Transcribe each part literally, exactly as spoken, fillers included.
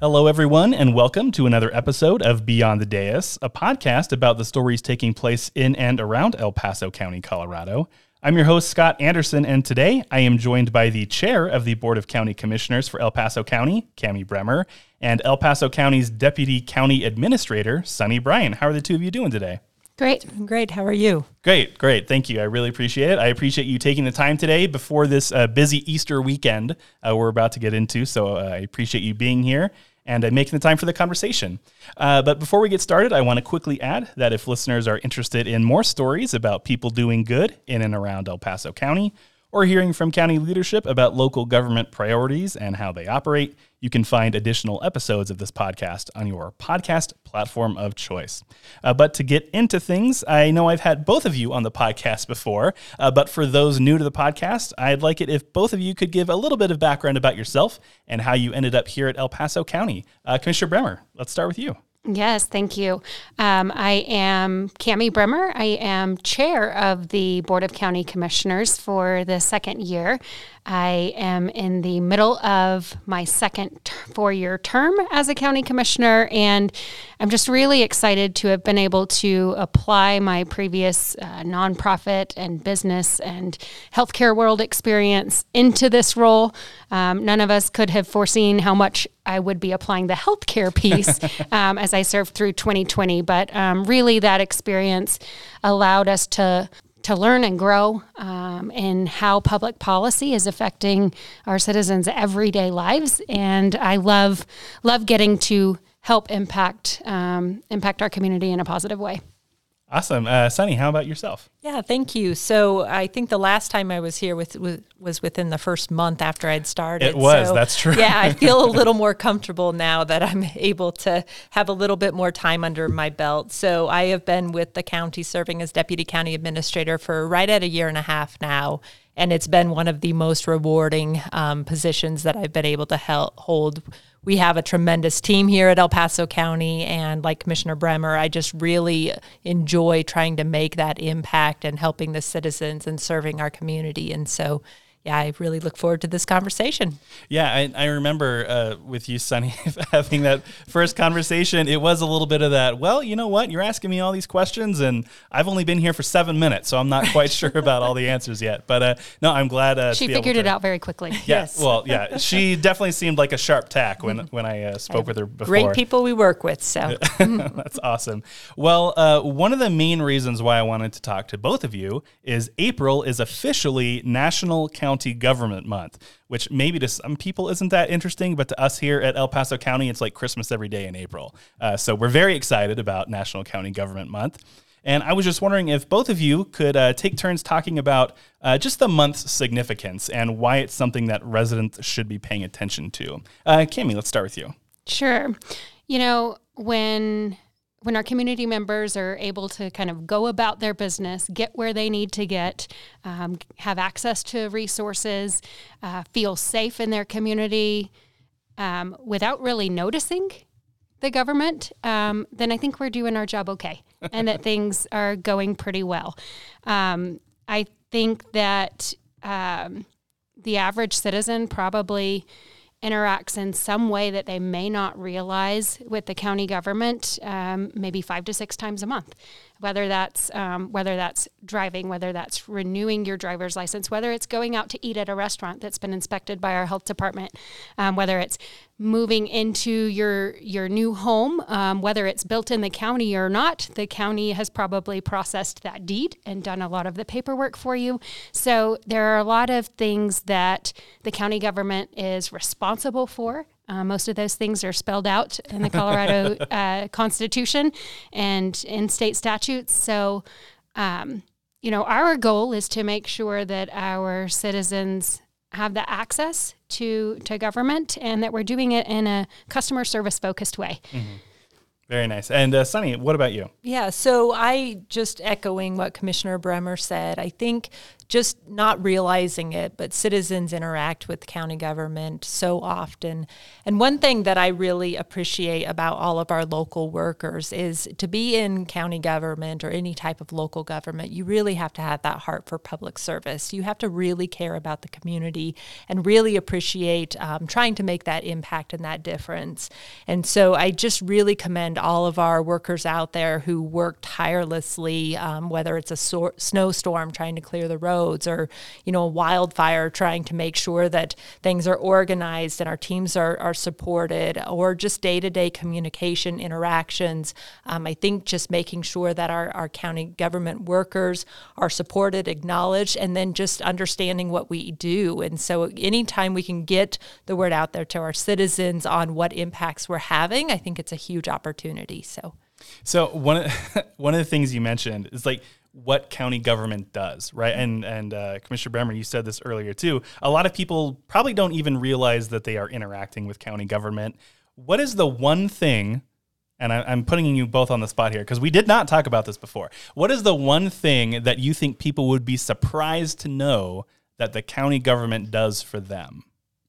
Hello, everyone, and welcome to another episode of Beyond the Dais, a podcast about the stories taking place in and around El Paso County, Colorado. I'm your host, Scott Anderson, and today I am joined by the chair of the Board of County Commissioners for El Paso County, Cami Bremer, and El Paso County's Deputy County Administrator, Sunny Bryan. How are the two of you doing today? Great. Great. How are you? Great. Great. Thank you. I really appreciate it. I appreciate you taking the time today before this uh, busy Easter weekend uh, we're about to get into. So uh, I appreciate you being here and uh, making the time for the conversation. Uh, but before we get started, I want to quickly add that if listeners are interested in more stories about people doing good in and around El Paso County, or hearing from county leadership about local government priorities and how they operate, you can find additional episodes of this podcast on your podcast platform of choice. Uh, but to get into things, I know I've had both of you on the podcast before, uh, but for those new to the podcast, I'd like it if both of you could give a little bit of background about yourself and how you ended up here at El Paso County. Uh, Commissioner Bremer, let's start with you. Yes, thank you. Um, I am Cami Bremer. I am chair of the Board of County Commissioners for the second year. I am in the middle of my second t- four-year term as a county commissioner, and I'm just really excited to have been able to apply my previous uh, nonprofit and business and healthcare world experience into this role. Um, none of us could have foreseen how much I would be applying the healthcare piece um, as I served through twenty twenty, but um, really that experience allowed us to to learn and grow um, in how public policy is affecting our citizens' everyday lives. And I love love getting to help impact um, impact our community in a positive way. Awesome. Uh, Sunny, how about yourself? Yeah, thank you. So I think the last time I was here with, with was within the first month after I'd started. It was, so, that's true. Yeah, I feel a little more comfortable now that I'm able to have a little bit more time under my belt. So I have been with the county serving as Deputy County Administrator for right at a year and a half now. And it's been one of the most rewarding um, positions that I've been able to help hold. We have a tremendous team here at El Paso County, and like Commissioner Bremer, I just really enjoy trying to make that impact and helping the citizens and serving our community. And so, yeah, I really look forward to this conversation. Yeah, I, I remember uh, with you, Sunny, having that first conversation. It was a little bit of that, well, you know what? You're asking me all these questions, and I've only been here for seven minutes, so I'm not quite sure about all the answers yet. But uh, no, I'm glad uh, She to be figured able to, it out very quickly. Yeah, Yes. Well, yeah, she definitely seemed like a sharp tack when, when I uh, spoke with her before. Great people we work with, so. That's awesome. Well, uh, one of the main reasons why I wanted to talk to both of you is April is officially National County Government Month, which maybe to some people isn't that interesting, but to us here at El Paso County, it's like Christmas every day in April. Uh, so we're very excited about National County Government Month. And I was just wondering if both of you could uh, take turns talking about uh, just the month's significance and why it's something that residents should be paying attention to. Uh, Cami, let's start with you. Sure. You know, when when our community members are able to kind of go about their business, get where they need to get, um, have access to resources, uh, feel safe in their community um, without really noticing the government, um, then I think we're doing our job okay and that things are going pretty well. Um, I think that um, the average citizen probably interacts in some way that they may not realize with the county government, um, maybe five to six times a month. Whether that's um, whether that's driving, whether that's renewing your driver's license, whether it's going out to eat at a restaurant that's been inspected by our health department, um, whether it's moving into your your new home, um, whether it's built in the county or not, the county has probably processed that deed and done a lot of the paperwork for you. So there are a lot of things that the county government is responsible for. Uh, most of those things are spelled out in the Colorado uh, Constitution and in state statutes. So, um, you know, our goal is to make sure that our citizens have the access to, to government and that we're doing it in a customer service focused way. Mm-hmm. Very nice. And uh, Sunny, what about you? Yeah, so I just echoing what Commissioner Bremer said, I think just not realizing it, but citizens interact with county government so often. And one thing that I really appreciate about all of our local workers is to be in county government or any type of local government, you really have to have that heart for public service. You have to really care about the community and really appreciate um, trying to make that impact and that difference. And so I just really commend all of our workers out there who work tirelessly, um, whether it's a so- snowstorm trying to clear the road, or, you know, a wildfire trying to make sure that things are organized and our teams are, are supported, or just day-to-day communication interactions. Um, I think just making sure that our, our county government workers are supported, acknowledged, and then just understanding what we do. And so anytime we can get the word out there to our citizens on what impacts we're having, I think it's a huge opportunity. So, so one of, one of the things you mentioned is like, what county government does, right? And and uh, Commissioner Bremer, you said this earlier too. A lot of people probably don't even realize that they are interacting with county government. What is the one thing, and I, I'm putting you both on the spot here because we did not talk about this before. What is the one thing that you think people would be surprised to know that the county government does for them?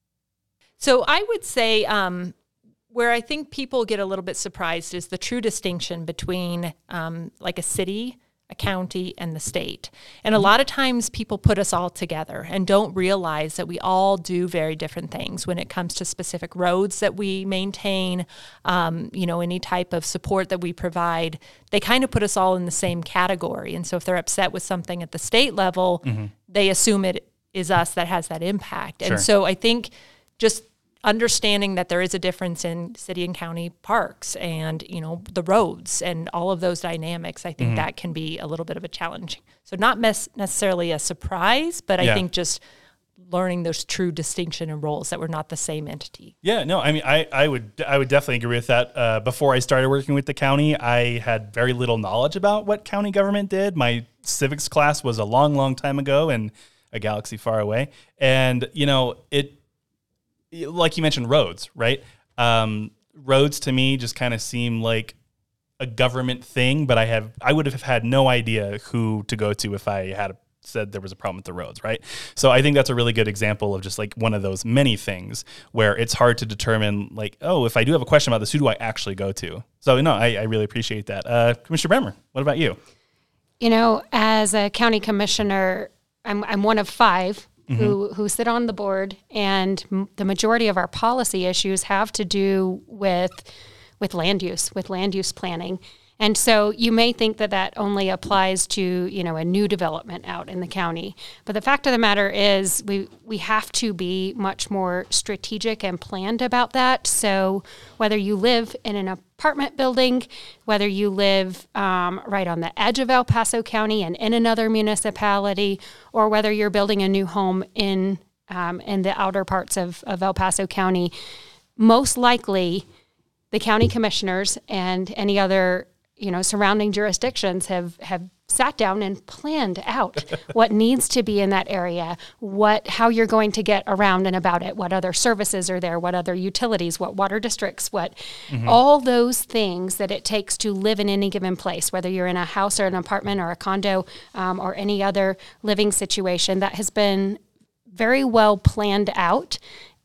So I would say um, where I think people get a little bit surprised is the true distinction between um, like a city, a county, and the state. And a lot of times people put us all together and don't realize that we all do very different things when it comes to specific roads that we maintain, um, you know, any type of support that we provide. They kind of put us all in the same category. And so if they're upset with something at the state level, mm-hmm. they assume it is us that has that impact. Sure. And so I think just understanding that there is a difference in city and county parks and, you know, the roads and all of those dynamics, I think mm-hmm. that can be a little bit of a challenge. So not mes- necessarily a surprise, but I yeah. think just learning those true distinction and roles that we're not the same entity. Yeah, no, I mean, I, I would I would definitely agree with that. Uh, before I started working with the county, I had very little knowledge about what county government did. My civics class was a long, long time ago in a galaxy far away. And, you know, it, like you mentioned, roads, right? Um, roads to me just kind of seem like a government thing, but I have I would have had no idea who to go to if I had said there was a problem with the roads, right? So I think that's a really good example of just like one of those many things where it's hard to determine like, oh, if I do have a question about this, who do I actually go to? So no, I, I really appreciate that. Uh, Commissioner Bremer, what about you? You know, as a county commissioner, I'm I'm one of five Mm-hmm. who who sit on the board, and m- the majority of our policy issues have to do with with land use, with land use planning. And so you may think that that only applies to, you know, a new development out in the county. But the fact of the matter is we, we have to be much more strategic and planned about that. So whether you live in an apartment building, whether you live um, right on the edge of El Paso County and in another municipality, or whether you're building a new home in, um, in the outer parts of, of El Paso County, most likely the county commissioners and any other you know, surrounding jurisdictions have, have sat down and planned out what needs to be in that area, what, how you're going to get around and about it, what other services are there, what other utilities, what water districts, what, mm-hmm. all those things that it takes to live in any given place, whether you're in a house or an apartment or a condo um, or any other living situation that has been very well planned out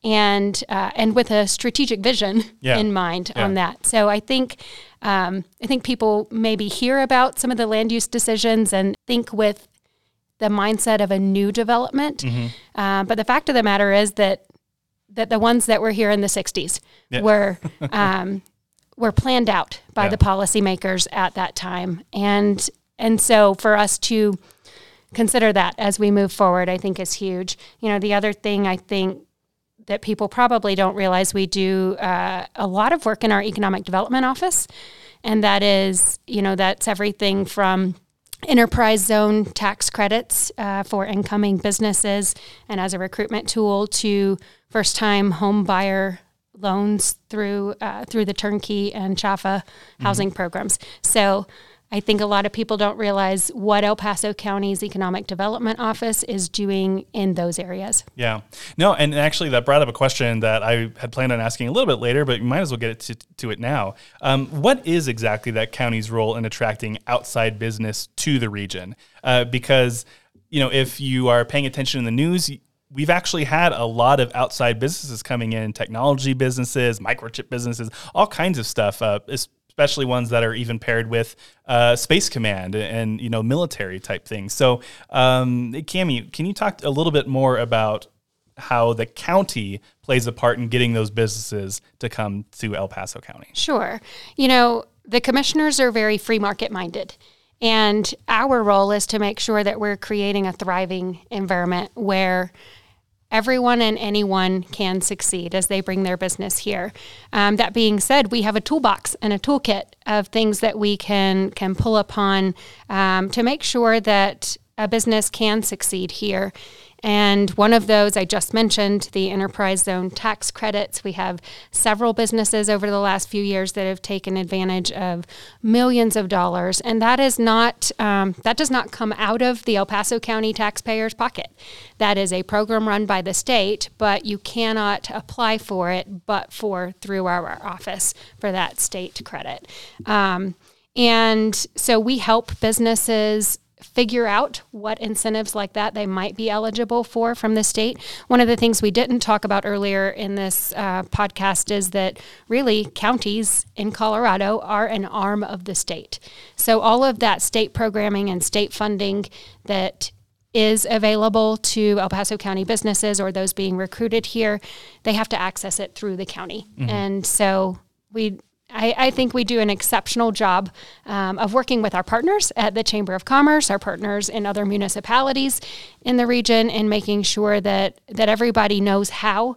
and uh, and with a strategic vision yeah. in mind yeah. on that. So I think um, I think people maybe hear about some of the land use decisions and think with the mindset of a new development. Mm-hmm. Uh, but the fact of the matter is that that the ones that were here in the sixties yeah. were um, were planned out by yeah. the policymakers at that time, and and so for us to consider that as we move forward, I think is huge. You know, the other thing I think that people probably don't realize, we do uh, a lot of work in our economic development office. And that is, you know, that's everything from enterprise zone tax credits uh, for incoming businesses and as a recruitment tool to first-time home buyer loans through uh, through the turnkey and C H A F A housing mm-hmm. programs. So I think a lot of people don't realize what El Paso County's Economic Development Office is doing in those areas. Yeah. No, and actually that brought up a question that I had planned on asking a little bit later, but you might as well get it to, to it now. Um, what is exactly that county's role in attracting outside business to the region? Uh, because, you know, if you are paying attention in the news, we've actually had a lot of outside businesses coming in, technology businesses, microchip businesses, all kinds of stuff, uh, especially ones that are even paired with uh, Space Command and, you know, military type things. So, um, Cami, can you talk a little bit more about how the county plays a part in getting those businesses to come to El Paso County? Sure. You know, the commissioners are very free market minded. And our role is to make sure that we're creating a thriving environment where everyone and anyone can succeed as they bring their business here. Um, that being said, we have a toolbox and a toolkit of things that we can can pull upon um, to make sure that a business can succeed here. And one of those I just mentioned, the enterprise zone tax credits. We have several businesses over the last few years that have taken advantage of millions of dollars, and that is not um, that does not come out of the El Paso County taxpayer's pocket. That is a program run by the state, but you cannot apply for it but for through our office for that state credit. Um, and so we help businesses figure out what incentives like that they might be eligible for from the state. One of the things we didn't talk about earlier in this uh, podcast is that really counties in Colorado are an arm of the state. So all of that state programming and state funding that is available to El Paso County businesses or those being recruited here, they have to access it through the county. Mm-hmm. And so we I, I think we do an exceptional job um, of working with our partners at the Chamber of Commerce, our partners in other municipalities in the region, and making sure that, that everybody knows how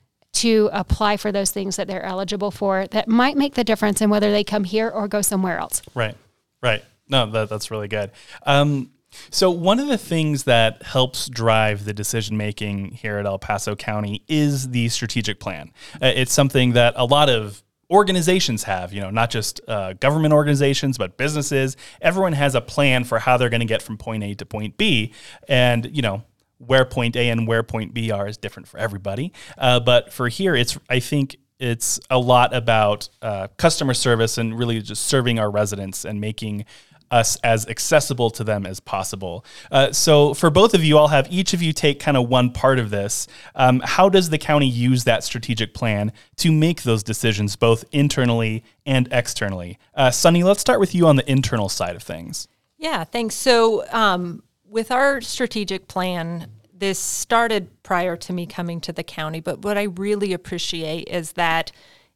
to apply for those things that they're eligible for that might make the difference in whether they come here or go somewhere else. Right, right. No, that, that's really good. Um, so one of the things that helps drive the decision-making here at El Paso County is the strategic plan. Uh, it's something that a lot of organizations have, you know, not just uh, government organizations, but businesses. Everyone has a plan for how they're going to get from point A to point B. And, you know, where point A and where point B are is different for everybody. Uh, but for here, it's, I think it's a lot about uh, customer service and really just serving our residents and making us as accessible to them as possible. Uh, so for both of you, I'll have each of you take kind of one part of this. Um, how does the county use that strategic plan to make those decisions, both internally and externally? Uh, Sunny, let's start with you on the internal side of things. Yeah, thanks. So um, with our strategic plan, this started prior to me coming to the county, but what I really appreciate is that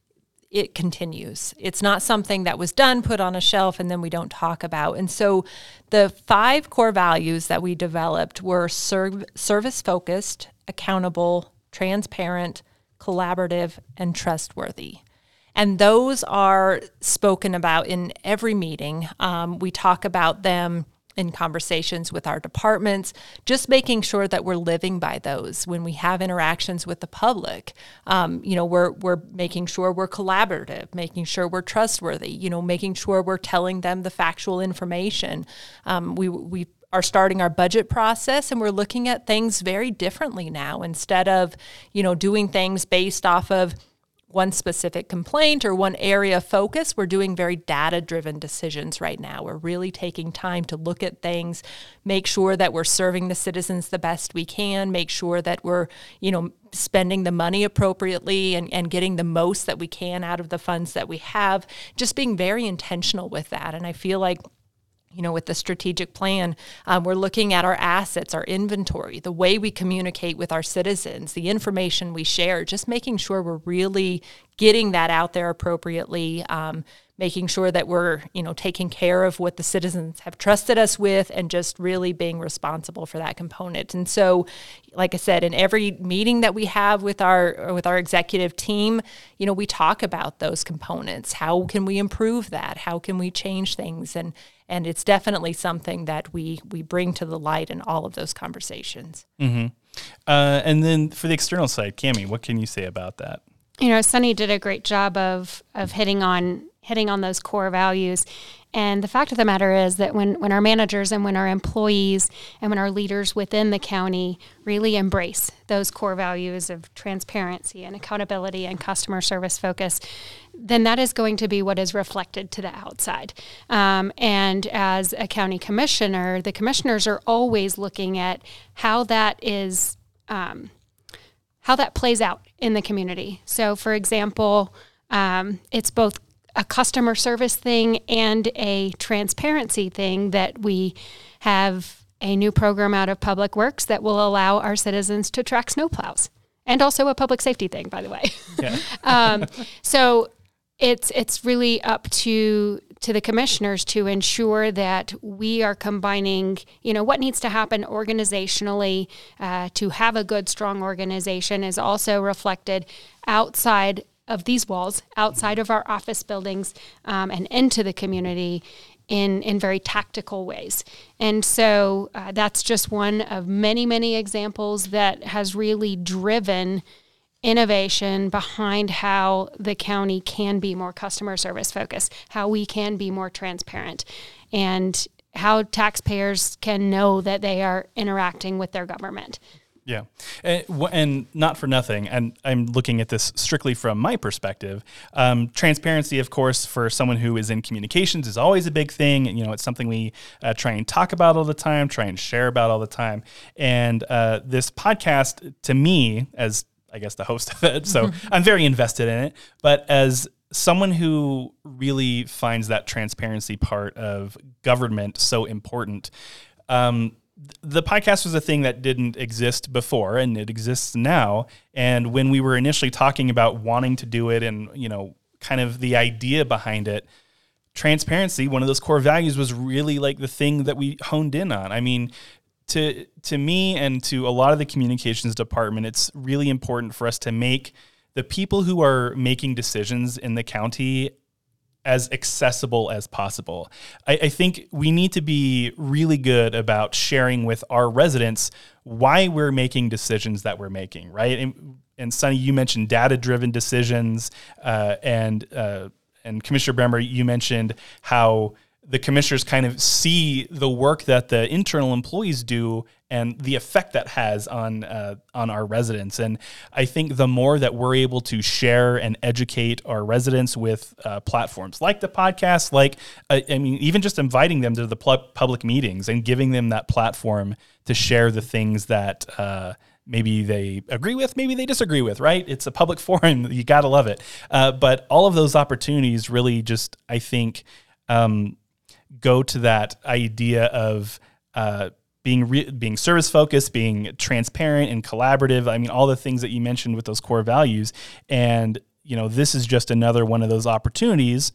it continues. It's not something that was done, put on a shelf, and then we don't talk about. And so the five core values that we developed were serv- service-focused, accountable, transparent, collaborative, and trustworthy. And those are spoken about in every meeting. Um, we talk about them in conversations with our departments, just making sure that we're living by those when we have interactions with the public. Um, you know, we're we're making sure we're collaborative, making sure we're trustworthy, you know, making sure we're telling them the factual information. Um, we we are starting our budget process, and we're looking at things very differently now. Instead of, you know, doing things based off of one specific complaint or one area of focus, we're doing very data-driven decisions right now. We're really taking time to look at things, make sure that we're serving the citizens the best we can, make sure that we're, you know, spending the money appropriately and, and getting the most that we can out of the funds that we have, just being very intentional with that. And I feel like, you know, with the strategic plan, um, we're looking at our assets, our inventory, the way we communicate with our citizens, the information we share, just making sure we're really getting that out there appropriately, um, making sure that we're, you know, taking care of what the citizens have trusted us with, and just really being responsible for that component. And so, like I said, in every meeting that we have with our with our executive team, you know, we talk about those components. How can we improve that? How can we change things? And and it's definitely something that we we bring to the light in all of those conversations. Mm-hmm. Uh, and then for the external side, Cami, what can you say about that? You know, Sunny did a great job of of hitting on hitting on those core values. And the fact of the matter is that when, when our managers and when our employees and when our leaders within the county really embrace those core values of transparency and accountability and customer service focus, then that is going to be what is reflected to the outside. Um, and as a county commissioner, the commissioners are always looking at how that is, um, how that plays out in the community. So, for example, um, it's both a customer service thing and a transparency thing that we have a new program out of Public Works that will allow our citizens to track snowplows, and also a public safety thing, by the way. Yeah. um, so it's it's really up to to the commissioners to ensure that we are combining, you know, what needs to happen organizationally uh, to have a good, strong organization is also reflected outside of these walls, outside of our office buildings, um, and into the community in in very tactical ways. And so uh, that's just one of many, many examples that has really driven innovation behind how the county can be more customer service focused, how we can be more transparent, and how taxpayers can know that they are interacting with their government. Yeah. And, and not for nothing, and I'm looking at this strictly from my perspective, um, transparency, of course, for someone who is in communications is always a big thing. You know, it's something we uh, try and talk about all the time, try and share about all the time. And uh, this podcast, to me, as I guess the host of it, so I'm very invested in it, but as someone who really finds that transparency part of government so important, um, the podcast was a thing that didn't exist before, and it exists now. And when we were initially talking about wanting to do it and, you know, kind of the idea behind it, transparency, one of those core values, was really like the thing that we honed in on. I mean, to to me and to a lot of the communications department, it's really important for us to make the people who are making decisions in the county as accessible as possible. I, I think we need to be really good about sharing with our residents why we're making decisions that we're making, right? And, and Sunny, you mentioned data-driven decisions, uh, and uh, and Commissioner Bremer, you mentioned how the commissioners kind of see the work that the internal employees do and the effect that has on uh, on our residents. And I think the more that we're able to share and educate our residents with uh, platforms like the podcast, like, uh, I mean, even just inviting them to the pl- public meetings and giving them that platform to share the things that uh, maybe they agree with, maybe they disagree with, right? It's a public forum. You got to love it. Uh, but all of those opportunities really just, I think, um, go to that idea of uh, being re- being service focused, being transparent and collaborative. I mean, all the things that you mentioned with those core values. And, you know, this is just another one of those opportunities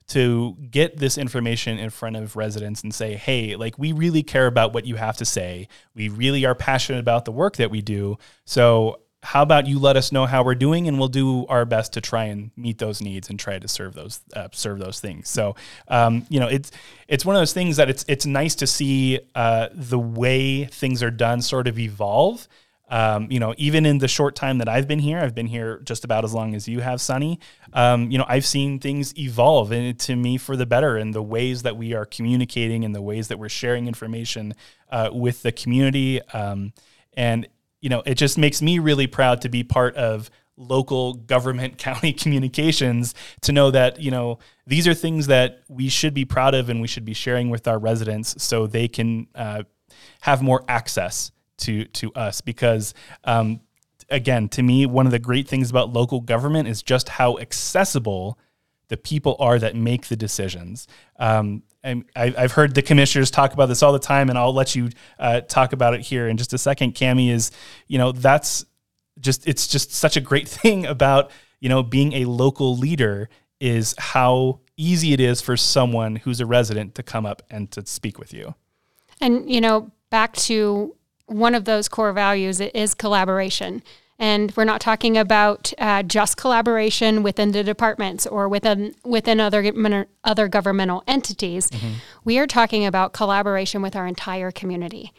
to get this information in front of residents and say, hey, like, we really care about what you have to say. We really are passionate about the work that we do. So how about you let us know how we're doing, and we'll do our best to try and meet those needs and try to serve those uh, serve those things. So, um, you know, it's it's one of those things that it's it's nice to see uh, the way things are done sort of evolve. Um, you know, even in the short time that I've been here, I've been here just about as long as you have, Sunny. Um, you know, I've seen things evolve, and to me, for the better, in the ways that we are communicating and the ways that we're sharing information uh, with the community, um, and you know, it just makes me really proud to be part of local government county communications, to know that, you know, these are things that we should be proud of and we should be sharing with our residents so they can uh, have more access to to us. Because, um, again, to me, one of the great things about local government is just how accessible the people are that make the decisions. Um, and I, I've heard the commissioners talk about this all the time, and I'll let you uh, talk about it here in just a second, Cammie. Is, you know, that's just, it's just such a great thing about, you know, being a local leader, is how easy it is for someone who's a resident to come up and to speak with you. And, you know, back to one of those core values, it is collaboration. And we're not talking about uh, just collaboration within the departments or within within other other governmental entities. Mm-hmm. We are talking about collaboration with our entire community.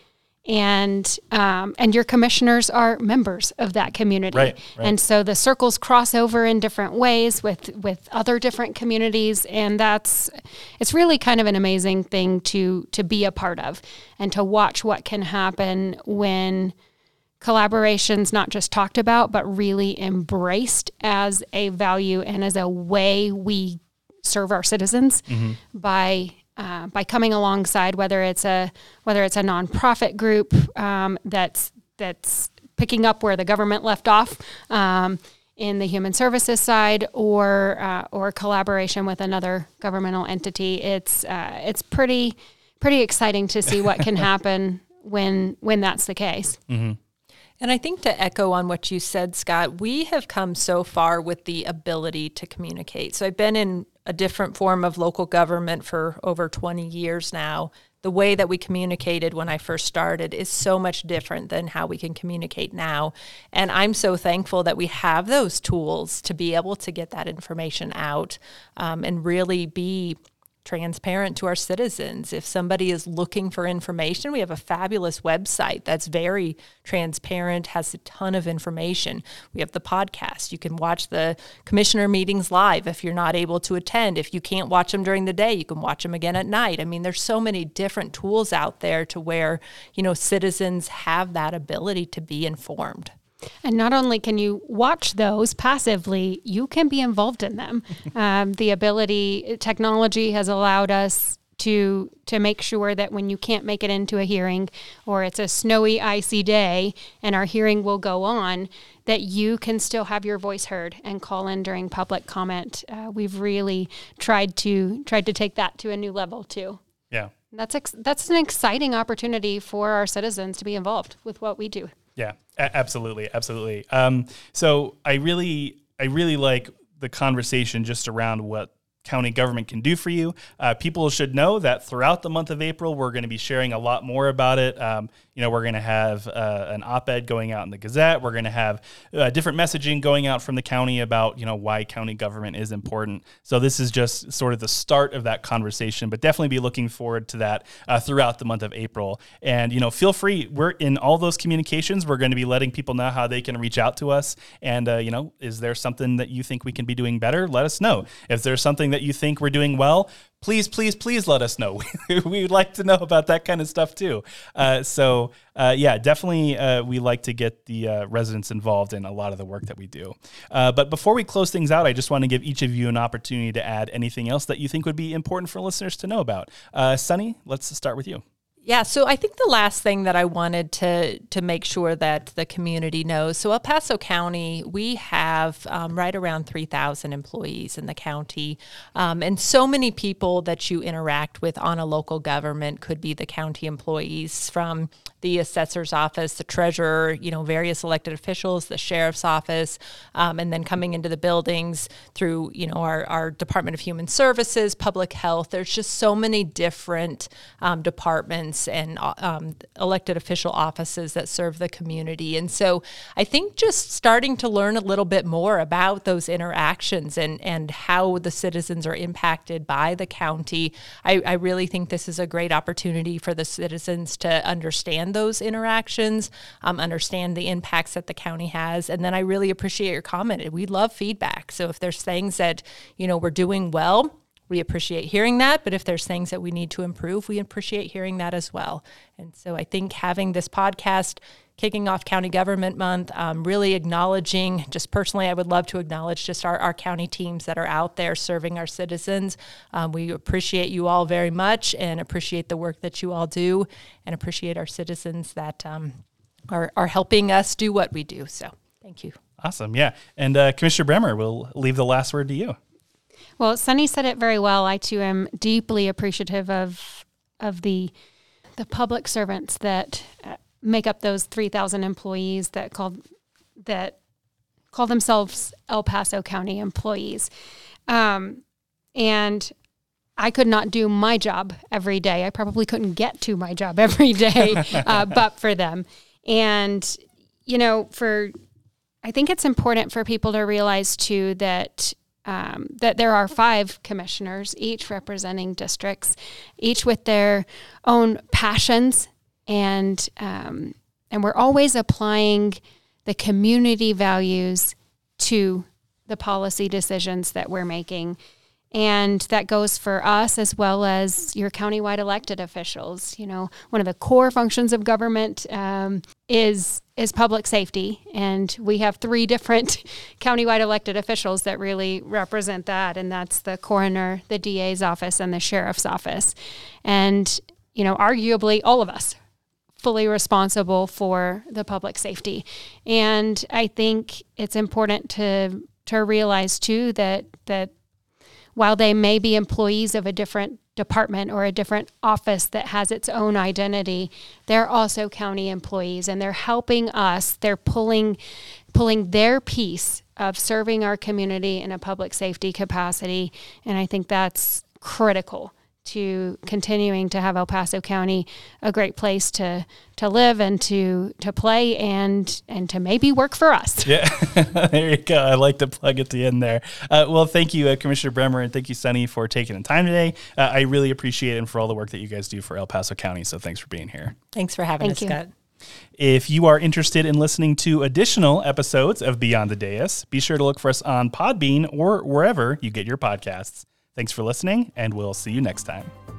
and um, and your commissioners are members of that community. Right, right. And so the circles cross over in different ways with with other different communities, and that's it's really kind of an amazing thing to to be a part of and to watch what can happen when collaboration's not just talked about, but really embraced as a value and as a way we serve our citizens mm-hmm. by uh, by coming alongside, whether it's a whether it's a nonprofit group um, that's that's picking up where the government left off um, in the human services side, or uh, or collaboration with another governmental entity. It's uh, it's pretty pretty exciting to see what can happen when when that's the case. Mm-hmm. And I think to echo on what you said, Scott, we have come so far with the ability to communicate. So I've been in a different form of local government for over twenty years now. The way that we communicated when I first started is so much different than how we can communicate now. And I'm so thankful that we have those tools to be able to get that information out um, and really be transparent to our citizens. If somebody is looking for information, we have a fabulous website that's very transparent, has a ton of information. We have the podcast. You can watch the commissioner meetings live if you're not able to attend. If you can't watch them during the day, you can watch them again at night. I mean, there's so many different tools out there to where, you know, citizens have that ability to be informed. And not only can you watch those passively, you can be involved in them. Um, the ability, technology has allowed us to to make sure that when you can't make it into a hearing, or it's a snowy, icy day, and our hearing will go on, that you can still have your voice heard and call in during public comment. Uh, we've really tried to tried to take that to a new level too. Yeah, that's ex- that's an exciting opportunity for our citizens to be involved with what we do. Yeah, a- absolutely, absolutely. Um, so I really, I really like the conversation just around what county government can do for you. Uh, people should know that throughout the month of April, we're going to be sharing a lot more about it. Um, you know, we're going to have uh, an op-ed going out in the Gazette. We're going to have uh, different messaging going out from the county about, you know, why county government is important. So this is just sort of the start of that conversation, but definitely be looking forward to that uh, throughout the month of April. And, you know, feel free. We're in all those communications. We're going to be letting people know how they can reach out to us. And, uh, you know, is there something that you think we can be doing better? Let us know. If there's something that you think we're doing well, please, please, please let us know. We would like to know about that kind of stuff too. Uh, so, uh, yeah, definitely uh, we like to get the uh, residents involved in a lot of the work that we do. Uh, but before we close things out, I just want to give each of you an opportunity to add anything else that you think would be important for listeners to know about. Uh, Sunny, let's start with you. Yeah, so I think the last thing that I wanted to to make sure that the community knows, so El Paso County, we have um, right around three thousand employees in the county, um, and so many people that you interact with on a local government could be the county employees, from the assessor's office, the treasurer, you know, various elected officials, the sheriff's office, um, and then coming into the buildings through, you know, our, our Department of Human Services, public health. There's just so many different um, departments and um, elected official offices that serve the community. And so I think just starting to learn a little bit more about those interactions and, and how the citizens are impacted by the county, I, I really think this is a great opportunity for the citizens to understand those interactions, um, understand the impacts that the county has. And then I really appreciate your comment. We love feedback. So if there's things that, you know, we're doing well, we appreciate hearing that, but if there's things that we need to improve, we appreciate hearing that as well. And so I think having this podcast, kicking off County Government Month, um, really acknowledging, just personally, I would love to acknowledge just our, our county teams that are out there serving our citizens. Um, we appreciate you all very much and appreciate the work that you all do and appreciate our citizens that um, are, are helping us do what we do. So thank you. Awesome. Yeah. And uh, Commissioner Bremer, we'll leave the last word to you. Well, Sunny said it very well. I too am deeply appreciative of of the the public servants that uh, make up those three thousand employees that call that call themselves El Paso County employees. Um, and I could not do my job every day. I probably couldn't get to my job every day, uh, but for them. And, you know, for I think it's important for people to realize too that Um, that there are five commissioners, each representing districts, each with their own passions and um, and we're always applying the community values to the policy decisions that we're making. And that goes for us as well as your countywide elected officials. You know, one of the core functions of government um, is is public safety, and we have three different countywide elected officials that really represent that, and that's the coroner, the D A's office, and the sheriff's office. And, you know, arguably all of us fully responsible for the public safety. And I think it's important to to realize too that that while they may be employees of a different department or a different office that has its own identity, they're also county employees, and they're helping us. They're pulling pulling their piece of serving our community in a public safety capacity, and I think that's critical to continuing to have El Paso County a great place to to live and to to play and and to maybe work for us. Yeah, there you go. I like to plug at the end there. Uh, well, thank you, uh, Commissioner Bremer, and thank you, Sunny, for taking the time today. Uh, I really appreciate it and for all the work that you guys do for El Paso County. So thanks for being here. Thanks for having Thank us, you. Scott. If you are interested in listening to additional episodes of Beyond the Dais, be sure to look for us on Podbean or wherever you get your podcasts. Thanks for listening, and we'll see you next time.